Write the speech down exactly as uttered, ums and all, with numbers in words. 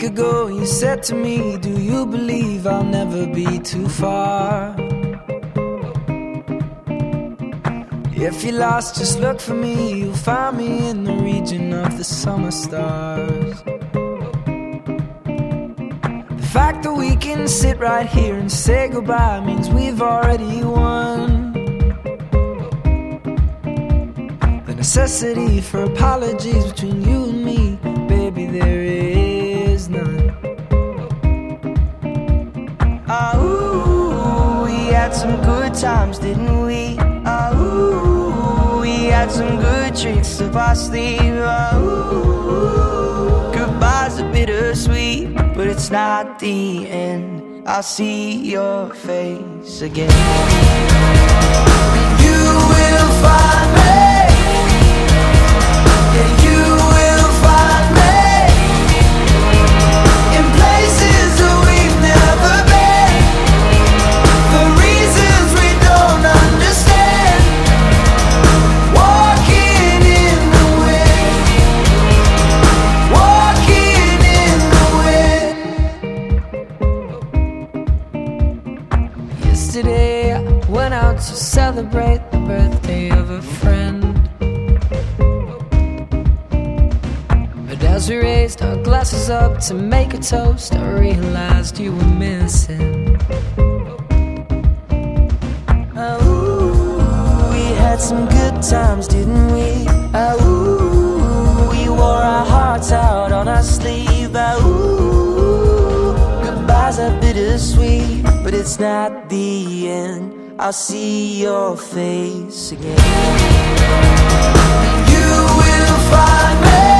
week ago you said to me, do you believe I'll never be too far? If you're lost, just look for me. You'll find me in the region of the summer stars. The fact that we can sit right here and say goodbye means we've already won. The necessity for apologies between you and me, baby, there is none. Oh, we had some good times, didn't we? Oh, we had some good tricks up our sleeve. Oh, goodbye's a bittersweet, but it's not the end. I'll see your face again. You will find me. Yeah, you will find me in places that we've never been, for reasons we don't understand. Walking in the wind, walking in the wind. Yesterday I went out to celebrate the birthday of a friend. As we raised our glasses up to make a toast, I realized you were missing. Oh, we had some good times, didn't we? Oh, we wore our hearts out on our sleeve. Oh, goodbyes are bittersweet, but it's not the end. I'll see your face again. You will find me.